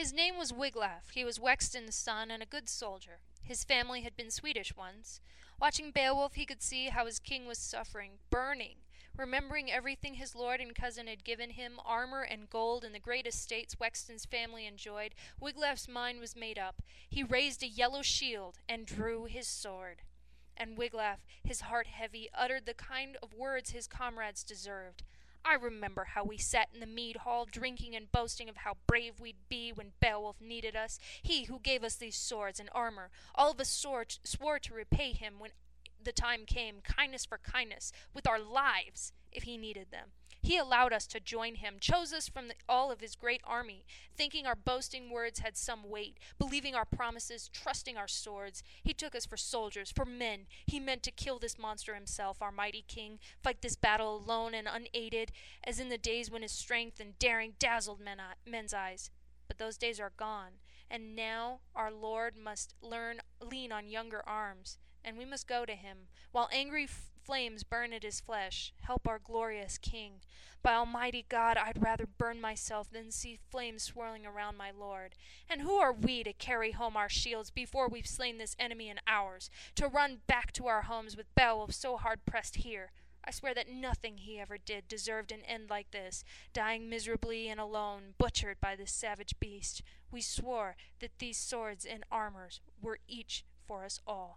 His name was Wiglaf. He was Wexton's son and a good soldier. His family had been Swedish once. Watching Beowulf, he could see how his king was suffering, burning, remembering everything his lord and cousin had given him, armor and gold and the great estates Wexton's family enjoyed. Wiglaf's mind was made up. He raised a yellow shield and drew his sword. And Wiglaf, his heart heavy, uttered the kind of words his comrades deserved. I remember how we sat in the mead hall, drinking and boasting of how brave we'd be when Beowulf needed us. He who gave us these swords and armor. All of us swore to repay him when the time came, kindness for kindness, with our lives, if he needed them. He allowed us to join him, chose us from all of his great army, thinking our boasting words had some weight, believing our promises, trusting our swords. He took us for soldiers, for men. He meant to kill this monster himself, our mighty king, fight this battle alone and unaided, as in the days when his strength and daring dazzled men's eyes. But those days are gone, and now our Lord must lean on younger arms, and we must go to him, while angry flames burn at his flesh. Help our glorious king. By Almighty God, I'd rather burn myself than see flames swirling around my lord. And who are we to carry home our shields before we've slain this enemy in ours, to run back to our homes with Beowulf so hard-pressed here? I swear that nothing he ever did deserved an end like this, dying miserably and alone, butchered by this savage beast. We swore that these swords and armors were each for us all.